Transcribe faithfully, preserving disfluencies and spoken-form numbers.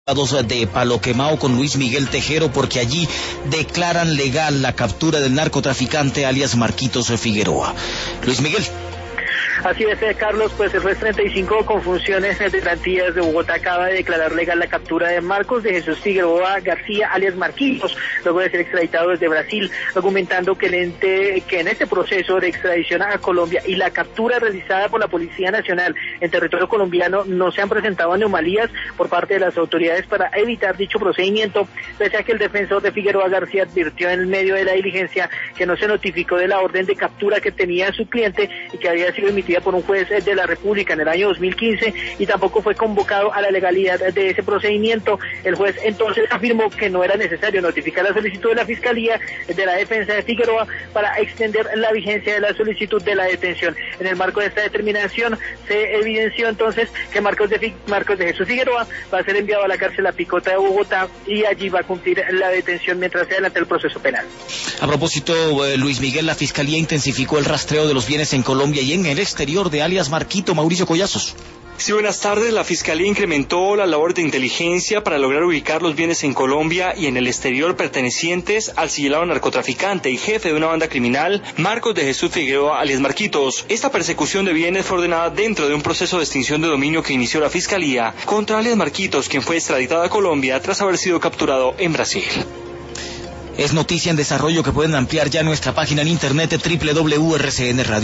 de Palo Quemao con Luis Miguel Tejero, porque allí declaran legal la captura del narcotraficante alias Marquitos Figueroa. Luis Miguel. Así es, Carlos, pues el juez treinta y cinco con funciones de garantías de Bogotá acaba de declarar legal la captura de Marcos de Jesús Figueroa García, alias Marquitos, luego de ser extraditado desde Brasil, argumentando que, el ente, que en este proceso de extradición a Colombia y la captura realizada por la Policía Nacional en territorio colombiano no se han presentado anomalías por parte de las autoridades para evitar dicho procedimiento, pese a que el defensor de Figueroa García advirtió en medio de la diligencia que no se notificó de la orden de captura que tenía su cliente y que había sido emitida por un juez de la República en el año dos mil quince y tampoco fue convocado a la legalidad de ese procedimiento. El juez entonces afirmó que no era necesario notificar la solicitud de la Fiscalía de la defensa de Figueroa para extender la vigencia de la solicitud de la detención. En el marco de esta determinación se evidenció entonces que Marcos de, Marcos de Jesús Figueroa va a ser enviado a la cárcel La Picota de Bogotá y allí va a cumplir la detención mientras se adelanta el proceso penal. A propósito, eh, Luis Miguel, la Fiscalía intensificó el rastreo de los bienes en Colombia y en el exterior de alias Marquito. Mauricio Collazos. Sí, buenas tardes. La Fiscalía incrementó la labor de inteligencia para lograr ubicar los bienes en Colombia y en el exterior pertenecientes al sigilado narcotraficante y jefe de una banda criminal, Marcos de Jesús Figueroa, alias Marquitos. Esta persecución de bienes fue ordenada dentro de un proceso de extinción de dominio que inició la Fiscalía contra alias Marquitos, quien fue extraditado a Colombia tras haber sido capturado en Brasil. Es noticia en desarrollo que pueden ampliar ya nuestra página en internet doble u doble u doble u punto r c n radio.